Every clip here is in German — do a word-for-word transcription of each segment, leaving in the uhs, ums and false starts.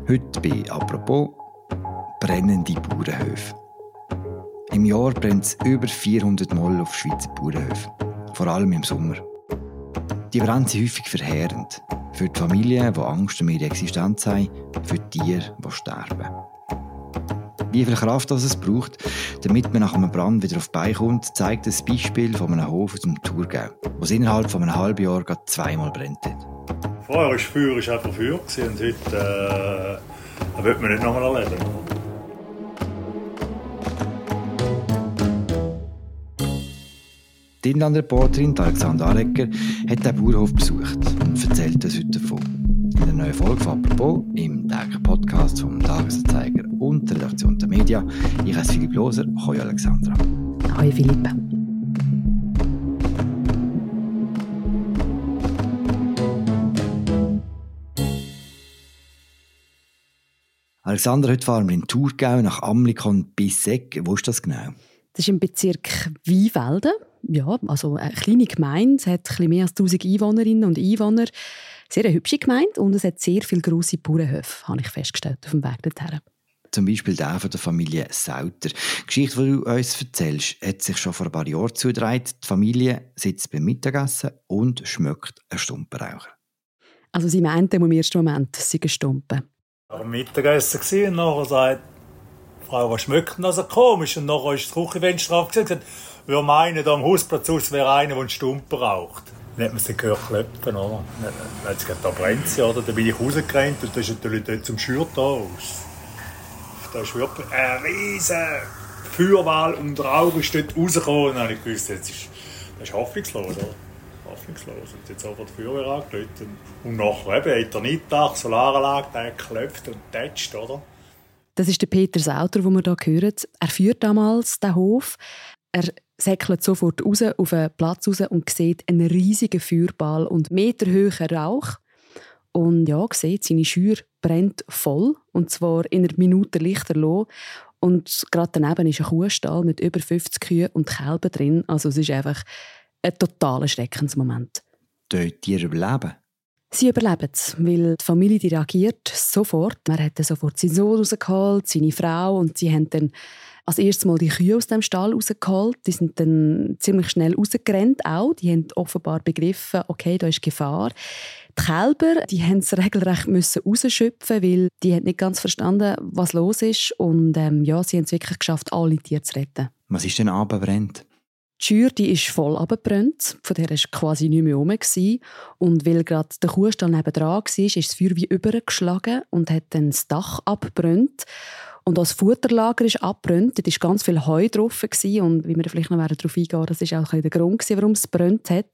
Heute bei «Apropos» brennende Bauernhöfe. Im Jahr brennt es über vierhundert Mal auf Schweizer Bauernhöfen. Vor allem im Sommer. Die Brände sind häufig verheerend. Für die Familien, die Angst um ihre Existenz haben, für die Tiere, die sterben. Wie viel Kraft es braucht, damit man nach einem Brand wieder auf die Beine kommt, zeigt ein Beispiel von einem Hof aus dem Thurgau, wo es innerhalb von einem halben Jahr gerade zweimal brennt hat. Vorher war Feuer einfach Feuer und heute äh, das wird man nicht nochmal erleben. Die Inlandreporterin Alexandra Arecker hat den Bauernhof besucht und erzählt uns heute davon. In der neuen Folge von «Apropos» im täglichen Podcast vom Tagesanzeiger und der Redaktion der Media. Ich heiße Philipp Loser. Hallo Alexandra. Hallo Philipp. Alexandra, heute fahren wir in Thurgau nach Amlikon bis Segg. Wo ist das genau? Das ist im Bezirk Weinfelden. Ja, also eine kleine Gemeinde. Es hat ein bisschen mehr als tausend Einwohnerinnen und Einwohner. Sehr eine hübsche Gemeinde und es hat sehr viele grosse Bauernhöfe, habe ich festgestellt, auf dem Weg dorthin. Zum Beispiel der von der Familie Sauter. Die Geschichte, die du uns erzählst, hat sich schon vor ein paar Jahren zugetragen. Die Familie sitzt beim Mittagessen und schmeckt einen Stumpenraucher. Also sie meinten im ersten Moment, es sei ein Stumpen. Am Mittagessen und nachher sagt die Frau, was schmeckt denn das so komisch? Und nachher ist das Küchenfenster aufgesagt und gesagt, wir meinen, da am Hausplatz aus wäre einer, der einen Stumpen raucht. Dann hat man es gehört klopfen, oder? Dann hat sie gesagt, da brennt sie, oder? Dann bin ich rausgerannt und da ist natürlich dort zum Schürthaus. Da ist wirklich ein riesen Feuerwall und der Rauch ist dort rausgekommen. Und dann habe ich gewusst, jetzt ist, das ist hoffnungslos, oder? Hoffnungslos. Und jetzt aber die Feuerwehr angelötet. Und nachher eben Eternitdach, Solaranlage, der klopft und tätscht, oder? Das ist der Peter Sauter, den wir hier hören. Er führt damals den Hof. Er säckelt sofort raus auf den Platz raus und sieht einen riesigen Feuerball und meterhohen Rauch. Und ja, sieht, seine Scheuer brennt voll. Und zwar in einer Minute lichterloh. Und gerade daneben ist ein Kuhstall mit über fünfzig Kühen und Kälbern drin. Also es ist einfach ein totaler Schreckensmoment. Dort die Tiere überleben? Sie überleben es, weil die Familie die reagiert sofort. Er hat dann sofort seinen Sohn rausgeholt, seine Frau, und sie haben dann als erstes Mal die Kühe aus dem Stall rausgeholt. Die sind dann ziemlich schnell rausgerannt auch. Die haben offenbar begriffen, okay, da ist Gefahr. Die Kälber, die haben es regelrecht müssen rausschöpfen, weil die haben nicht ganz verstanden, was los ist. Und ähm, ja, sie haben es wirklich geschafft, alle Tiere zu retten. Was ist denn abgebrannt? Die Scheuer die ist voll abgebrannt, von der war quasi nicht mehr rum. Und weil gerade der Kuhstall nebendran war, ist das Feuer wie übergeschlagen und hat dann das Dach abgebrannt. Und das Futterlager ist abgebrannt, da war ganz viel Heu drauf. Und wie wir vielleicht noch darauf eingehen, das war auch der Grund, warum es gebrannt hat.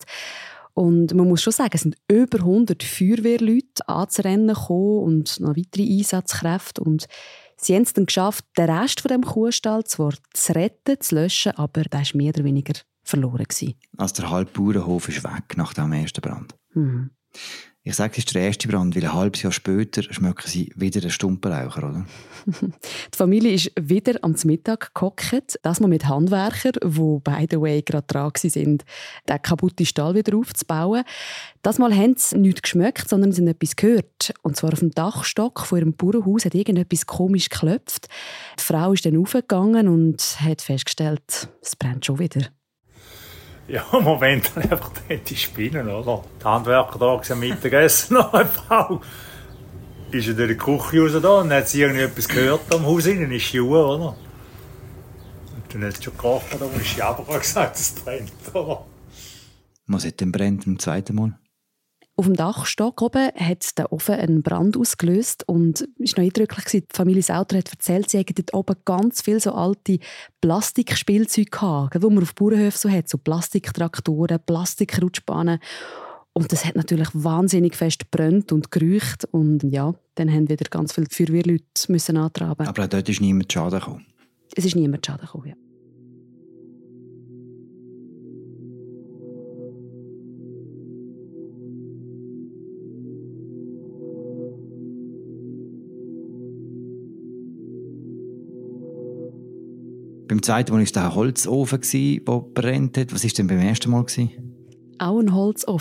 Und man muss schon sagen, es sind über hundert Feuerwehrleute anzurennen gekommen und noch weitere Einsatzkräfte. Und sie haben es dann geschafft, den Rest von dem Kuhstall zwar zu retten, zu löschen, aber der war mehr oder weniger verloren. Also der halbe Bauernhof ist weg nach dem ersten Brand. Mhm. Ich sage, es ist der erste Brand, weil ein halbes Jahr später schmecken sie wieder einen Stumpenraucher, oder? Die Familie ist wieder am Mittag gehockt, das mal mit Handwerkern, die, by the way, gerade dran waren, den kaputten Stall wieder aufzubauen. Das Mal haben sie nichts geschmeckt, sondern sie haben etwas gehört. Und zwar auf dem Dachstock von ihrem Bauernhaus hat irgendetwas komisch geklopft. Die Frau ist dann raufgegangen und hat festgestellt, es brennt schon wieder. Ja, im Moment einfach die Spinnen, oder? Die Handwerker da am Mittagessen noch eine Frau. Ist ja durch die Küche raus da und dann hat sie irgendetwas gehört am Haus innen, ist sie Uhr, oder? Und dann hat sie schon gerochen, da ist sie aber gesagt, es brennt, oder? Was hat denn brennt im zweiten Mal? Auf dem Dachstock oben hat der Ofen einen Brand ausgelöst und es war noch eindrücklich. Die Familie Sauter hat erzählt, sie hätten dort oben ganz viele so alte Plastikspielzeuge gehabt, die man auf Bauernhöfen so hat, so Plastiktraktoren, Plastikrutschbahnen. Und das hat natürlich wahnsinnig fest gebrannt und geräucht. Und ja, dann haben wieder ganz viele Feuerwehrleute müssen antraben. Aber auch dort ist niemand zu Schaden gekommen? Es ist niemand zu Schaden gekommen, ja. Beim zweiten Mal war es der Holzofen, der brennt hat. Was war denn beim ersten Mal? Auch ein Holzofen.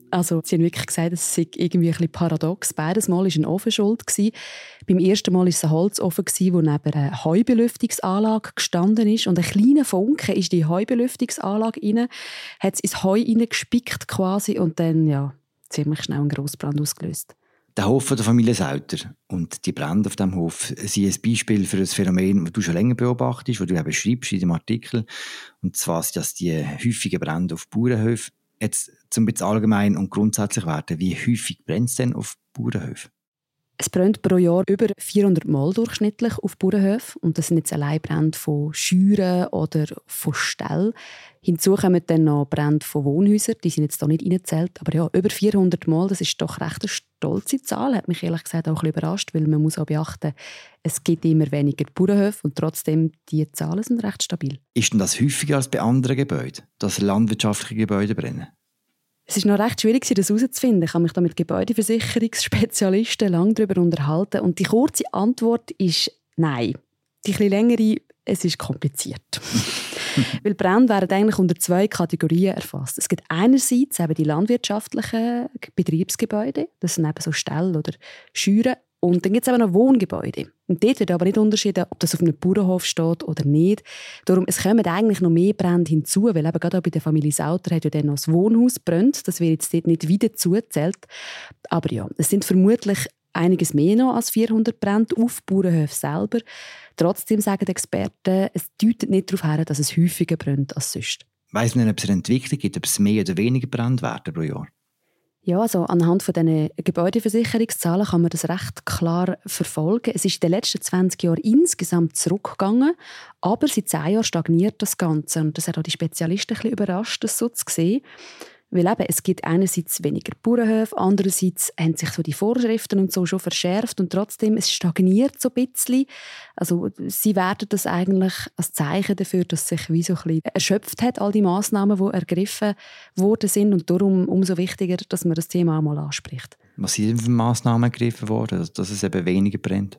Also, sie haben wirklich gesagt, es sei irgendwie ein bisschen paradox. Beides Mal war ein Ofen schuld. Beim ersten Mal war es ein Holzofen, der neben einer Heubelüftungsanlage gestanden ist. Und ein kleiner Funke ist in die Heubelüftungsanlage rein, hat es ins Heu reingespickt quasi und dann ja, ziemlich schnell einen Grossbrand ausgelöst. Der Hof der Familie Sauter und die Brände auf diesem Hof sind ein Beispiel für ein Phänomen, das du schon länger beobachtest, das du eben schreibst in dem Artikel. Und zwar, dass die häufigen Brände auf Bauernhöfen jetzt zum bisschen allgemein und grundsätzlich werden. Wie häufig brennt es denn auf Bauernhöfen? Es brennt pro Jahr über vierhundert Mal durchschnittlich auf Bauernhöfen. Und das sind jetzt allein Brände von Scheuren oder von Ställen. Hinzu kommen dann noch Brände von Wohnhäusern. Die sind jetzt hier nicht reingezählt. Aber ja, über vierhundert Mal, das ist doch recht eine stolze Zahl. Hat mich ehrlich gesagt auch ein bisschen überrascht, weil man muss auch beachten, es gibt immer weniger Bauernhöfe und trotzdem, die Zahlen sind recht stabil. Ist denn das häufiger als bei anderen Gebäuden, dass landwirtschaftliche Gebäude brennen? Es war noch recht schwierig, das herauszufinden. Ich habe mich da mit Gebäudeversicherungsspezialisten lange darüber unterhalten. Und die kurze Antwort ist nein. Die etwas längere, es ist kompliziert. Weil Brände werden eigentlich unter zwei Kategorien erfasst. Es gibt einerseits eben die landwirtschaftlichen Betriebsgebäude, das sind eben so Ställe oder Scheuren. Und dann gibt es eben noch Wohngebäude. Und dort wird aber nicht unterschieden, ob das auf einem Bauernhof steht oder nicht. Darum, es kommen eigentlich noch mehr Brände hinzu, weil eben gerade auch bei der Familie Sauter hat ja dann noch das Wohnhaus brennt. Das wird jetzt dort nicht wieder zugezählt. Aber ja, es sind vermutlich einiges mehr noch als vierhundert Brände auf Bauernhöfen selber. Trotzdem sagen die Experten, es deutet nicht darauf hin, dass es häufiger brennt als sonst. Weiss man, ob es eine Entwicklung gibt, ob es mehr oder weniger Brände werden pro Jahr? Ja, also anhand von diesen Gebäudeversicherungszahlen kann man das recht klar verfolgen. Es ist in den letzten zwanzig Jahren insgesamt zurückgegangen, aber seit zehn Jahren stagniert das Ganze. Und das hat auch die Spezialisten ein bisschen überrascht, das so zu sehen. Weil eben, es gibt einerseits weniger Bauernhöfe, andererseits haben sich so die Vorschriften und so schon verschärft und trotzdem, es stagniert so ein bisschen. Also sie werten das eigentlich als Zeichen dafür, dass sich wie so ein bisschen erschöpft hat, all die Massnahmen, die ergriffen worden sind und darum umso wichtiger, dass man das Thema auch mal anspricht. Was sind denn für Massnahmen ergriffen worden, dass es eben weniger brennt?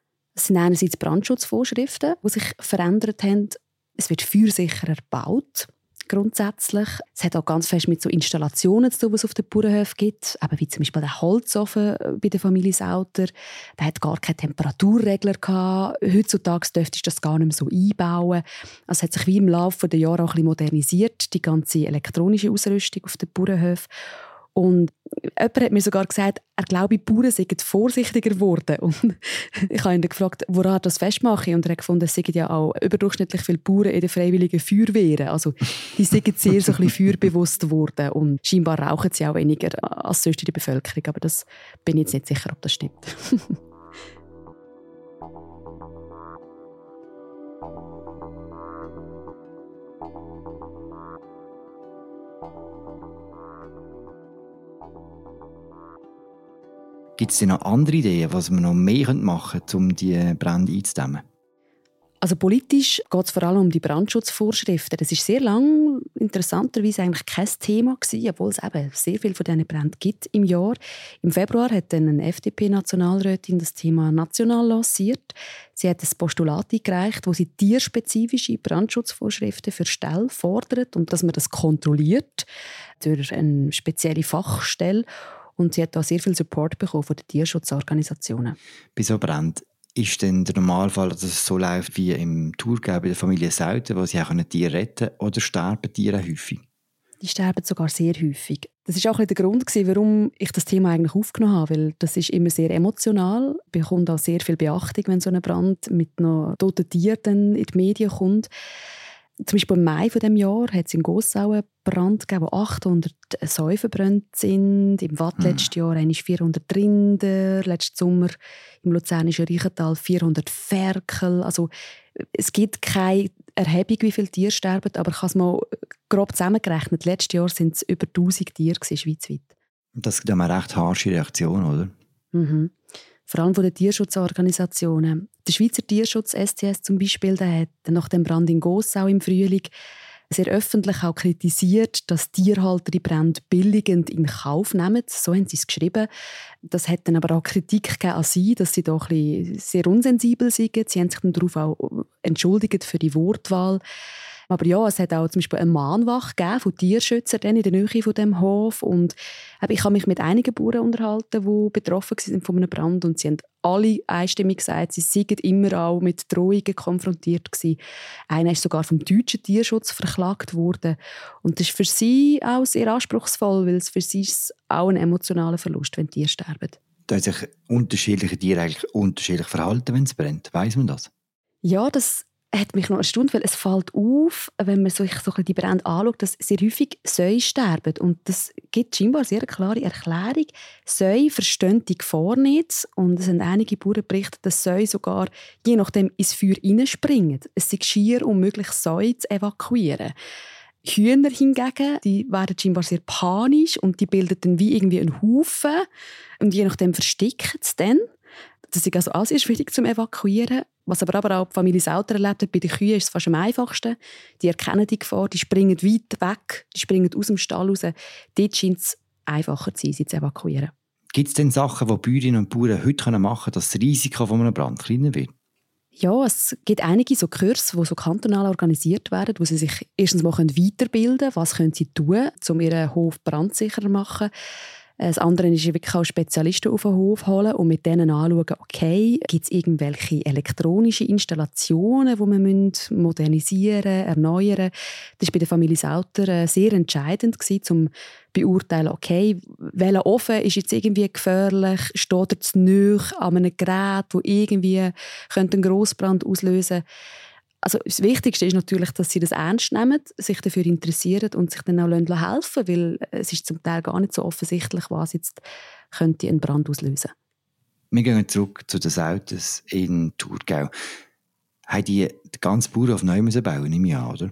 Es sind einerseits Brandschutzvorschriften, die sich verändert haben. Es wird feuersicherer gebaut. Grundsätzlich. Es hat auch ganz fest mit so Installationen zu tun, was es auf den Bauernhöfen gibt. Eben wie zum Beispiel der Holzofen bei der Familie Sauter. Der hat gar keinen Temperaturregler gehabt. Heutzutage dürftest du das gar nicht mehr so einbauen. Also es hat sich wie im Laufe der Jahre auch ein bisschen modernisiert, die ganze elektronische Ausrüstung auf den Bauernhöfen. Und jemand hat mir sogar gesagt, er glaube, die Bauern seien vorsichtiger geworden. Und ich habe ihn dann gefragt, woran er das festmache. Und er hat gefunden, es seien ja auch überdurchschnittlich viele Bauern in den freiwilligen Feuerwehren. Also die seien sehr so ein bisschen feuerbewusst geworden. Und scheinbar rauchen sie auch weniger als sonst in der Bevölkerung. Aber das bin ich jetzt nicht sicher, ob das stimmt. Gibt es denn noch andere Ideen, was man noch mehr machen könnte, um diese Brände einzudämmen? Also politisch geht es vor allem um die Brandschutzvorschriften. Das ist sehr lang interessanterweise eigentlich kein Thema gewesen, obwohl es eben sehr viel von diesen Bränden gibt im Jahr. Im Februar hat dann eine F D P-Nationalrätin das Thema national lanciert. Sie hat ein Postulat eingereicht, wo sie tierspezifische Brandschutzvorschriften für Ställe fordert und dass man das kontrolliert durch eine spezielle Fachstelle. Und sie hat auch sehr viel Support bekommen von den Tierschutzorganisationen. Bei so Bränden ist denn der Normalfall, dass es so läuft wie im Thurgau bei der Familie Sauter, wo sie auch Tiere retten können, oder sterben Tiere häufig? Die sterben sogar sehr häufig. Das war auch der Grund, warum ich das Thema eigentlich aufgenommen habe, weil das ist immer sehr emotional, bekommt auch sehr viel Beachtung, wenn so ein Brand mit noch toten Tieren in die Medien kommt. Zum Beispiel im Mai dieses Jahr hat es in Gossau einen Brand gegeben, wo achthundert Säue verbrannt sind. Im Watt mhm. letztes Jahr vierhundert Rinder. Letzten Sommer im luzernischen Reichental vierhundert Ferkel. Also, es gibt keine Erhebung, wie viele Tiere sterben, aber ich habe es mal grob zusammengerechnet. Letztes Jahr waren es über tausend Tiere schweizweit. Das ist eine recht harsche Reaktion, oder? Mhm. Vor allem von den Tierschutzorganisationen. Der Schweizer Tierschutz S T S zum Beispiel, der hat nach dem Brand in Gossau im Frühling sehr öffentlich auch kritisiert, dass Tierhalter die Brände billigend in Kauf nehmen. So haben sie es geschrieben. Das hat dann aber auch Kritik gegeben an sie, dass sie doch ein bisschen sehr unsensibel sind. Sie haben sich dann darauf auch entschuldigt für die Wortwahl. Aber ja, es hat auch zum Beispiel eine Mahnwache gegeben von Tierschützern in der Nähe von dem Hof. Und ich habe mich mit einigen Bauern unterhalten, die betroffen waren von einem Brand. Und sie haben alle einstimmig gesagt, sie seien immer auch mit Drohungen konfrontiert gewesen. Einer ist sogar vom deutschen Tierschutz verklagt worden. Und das ist für sie auch sehr anspruchsvoll, weil es für sie ist auch ein emotionaler Verlust, wenn Tiere sterben. Da sich unterschiedliche Tiere eigentlich unterschiedlich verhalten, wenn es brennt. Weiss man das? Ja, das hat mich noch erstaunt, weil es fällt auf, wenn man sich so die Brände anschaut, dass sehr häufig Säue sterben. Und das gibt scheinbar sehr eine klare Erklärung. Säue verstehen die Gefahr nicht. Und es sind einige Bauern berichtet, dass Säue sogar je nachdem ins Feuer hineinspringen. Es ist schier unmöglich, Säue zu evakuieren. Hühner hingegen, die werden scheinbar sehr panisch und die bilden dann wie irgendwie einen Haufen. Und je nachdem verstecken sie dann. Das ist also auch sehr schwierig zum Evakuieren. Was aber, aber auch die Familie Sauter erlebt hat, bei den Kühen ist es fast am einfachsten. Die erkennen die Gefahr, die springen weit weg, die springen aus dem Stall raus. Dort scheint es einfacher zu sein, sie zu evakuieren. Gibt es denn Sachen, die Bäuerinnen und Bauern heute machen können, dass das Risiko von einem Brand kleiner wird? Ja, es gibt einige so Kurse, die so kantonal organisiert werden, wo sie sich erstens mal weiterbilden können. Was können sie tun, um ihren Hof brandsicherer zu machen? Das andere ist wirklich auch Spezialisten auf den Hof holen und mit denen anschauen, okay, gibt es irgendwelche elektronischen Installationen, die man modernisieren, erneuern. Das war bei der Familie Sauter sehr entscheidend, um zu beurteilen, okay, welcher Ofen ist jetzt irgendwie gefährlich, steht er zu nahe an einem Gerät, das irgendwie einen Grossbrand auslösen könnte. Also das Wichtigste ist natürlich, dass sie das ernst nehmen, sich dafür interessieren und sich dann auch helfen lassen, weil es ist zum Teil gar nicht so offensichtlich, was jetzt könnte einen Brand auslösen. Wir gehen zurück zu den Sauters in Thurgau. Haben die den ganzen Bauernhof neu bauen im Jahr, oder?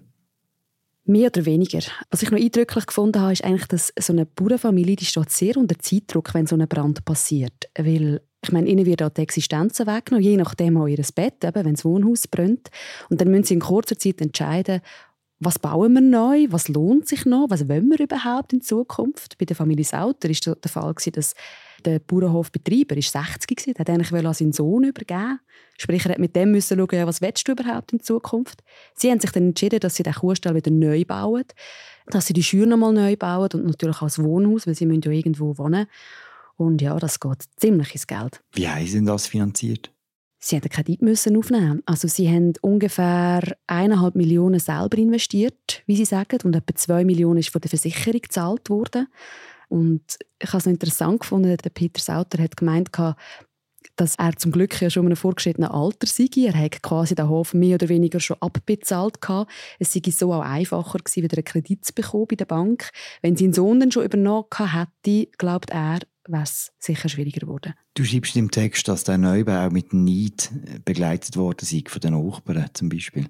Mehr oder weniger. Was ich noch eindrücklich gefunden habe, ist eigentlich, dass so eine Bauernfamilie, die steht sehr unter Zeitdruck, wenn so ein Brand passiert. Weil ich meine, ihnen wird auch die Existenzen weggenommen, je nachdem auch ihr Bett, eben, wenn das Wohnhaus brennt. Und dann müssen sie in kurzer Zeit entscheiden, was bauen wir neu, was lohnt sich noch, was wollen wir überhaupt in Zukunft. Bei der Familie Sauter war der Fall, dass der Bauernhofbetreiber sechzig war, der eigentlich an seinen Sohn übergeben. Sprich, er musste mit dem schauen, was willst du überhaupt in Zukunft. Sie haben sich dann entschieden, dass sie den Kuhstall wieder neu bauen, dass sie die Scheuer noch mal neu bauen und natürlich auch das Wohnhaus, weil sie müssen ja irgendwo wohnen. Und ja, das geht ziemlich ins Geld. Wie haben Sie das finanziert? Sie mussten Kredit müssen aufnehmen. Also sie haben ungefähr eineinhalb Millionen selber investiert, wie sie sagen, und etwa zwei Millionen ist von der Versicherung gezahlt worden. Und ich habe es noch interessant gefunden, der Peter Sauter hat gemeint, dass er zum Glück ja schon in einem vorgeschrittenen Alter sei. Er hat quasi den Hof mehr oder weniger schon abbezahlt. Es sei so auch einfacher gewesen, wieder einen Kredit zu bekommen bei der Bank. Wenn sie einen Sohn dann schon übernommen hätte, glaubt er, wäre es sicher schwieriger geworden. Du schreibst im Text, dass der Neubau mit Neid begleitet worden sei, von den Nachbarn zum Beispiel.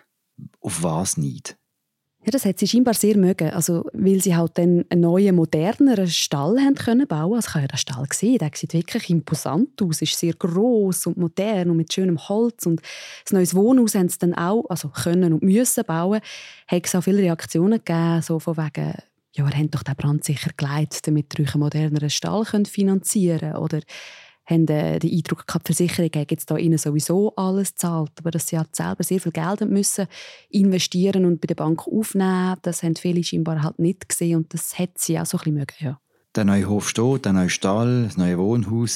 Auf was Neid? Ja, das hat sie scheinbar sehr mögen, also, weil sie halt dann einen neuen, moderneren Stall haben können bauen. Also ich habe ja den Stall gesehen, der sieht wirklich imposant aus, ist sehr gross und modern und mit schönem Holz. Und das neues Wohnhaus haben sie dann auch also können und müssen bauen. Hat es auch viele Reaktionen gegeben, so von wegen, ja, ihr habt doch den Brand sicher geleitet, damit ihr euch einen moderneren Stall finanzieren könnt. Oder haben den Eindruck gehabt, die Versicherung hat jetzt da ihnen sowieso alles gezahlt, aber dass sie halt selber sehr viel Geld müssen investieren und bei der Bank aufnehmen, das haben viele scheinbar halt nicht gesehen und das hat sie auch so ein bisschen mögen, ja. Der neue Hof steht, der neue Stall, das neue Wohnhaus.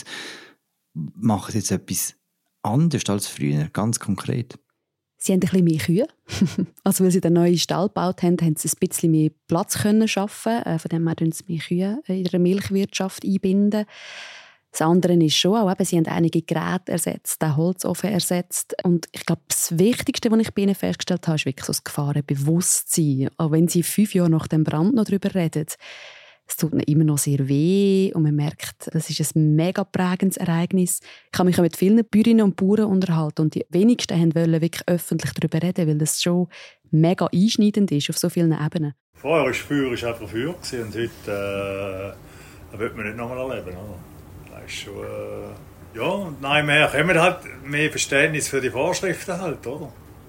Machen Sie jetzt etwas anders als früher, ganz konkret? Sie haben ein bisschen mehr Kühe. Also weil sie den neuen Stall gebaut haben, haben sie ein bisschen mehr Platz können schaffen. Von dem her können sie mehr Kühe in ihrer Milchwirtschaft einbinden. Das andere ist schon auch, eben, sie haben einige Geräte ersetzt, den Holzofen ersetzt. Und ich glaube, das Wichtigste, was ich bei ihnen festgestellt habe, ist wirklich so das Gefahrenbewusstsein. Auch wenn sie fünf Jahre nach dem Brand noch darüber reden, es tut ihnen immer noch sehr weh und man merkt, das ist ein mega prägendes Ereignis. Ich habe mich auch mit vielen Bäuerinnen und Bauern unterhalten und die wenigsten wollten wirklich öffentlich darüber reden, weil das schon mega einschneidend ist auf so vielen Ebenen. Vorher war Feuer einfach Feuer und heute äh, wird man nicht nochmal erleben. Oder? Das ist schon, äh, ja, und nein, mehr haben wir halt mehr Verständnis für die Vorschriften halt, oder?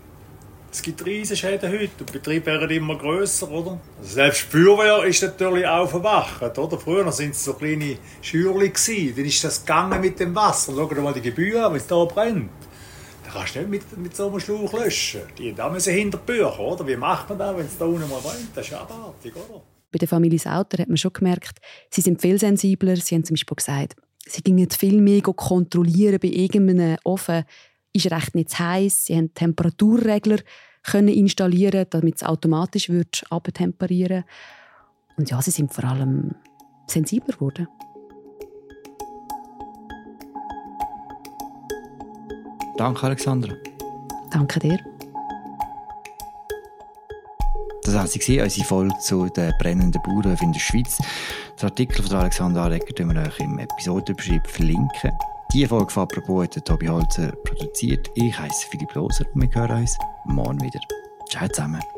Es gibt Riesenschäden heute und die Betriebe werden immer grösser, oder? Also selbst die Feuerwehr ist natürlich auch verwacht, oder? Früher waren es so kleine Schürchen, dann ist das gegangen mit dem Wasser. Schau dir mal die Gebühr an, wenn es da brennt. Da kannst du nicht mit, mit so einem Schlauch löschen. Die da müssen hinter die Bücher, oder? Wie macht man das, wenn es da unten mal brennt? Das ist abartig, oder? Bei der Familie Sauter hat man schon gemerkt, sie sind viel sensibler. Sie haben zum Beispiel gesagt, sie gingen viel mehr kontrollieren bei irgendeinem Ofen. Ist recht nicht zu heiß. Sie haben Temperaturregler können installieren, damit es automatisch wird abtemperieren. Und ja, sie sind vor allem sensibler geworden. Danke, Alexandra. Danke dir. Das war sie, unsere Folge zu den brennenden Bauernhöfen in der Schweiz. Den Artikel von Alexandra Aregger können wir euch im Episodenbeschreibung verlinken. Diese Folge von «Apropos» hat Tobi Holzer produziert. Ich heiße Philipp Loser und wir hören uns morgen wieder. Ciao zusammen.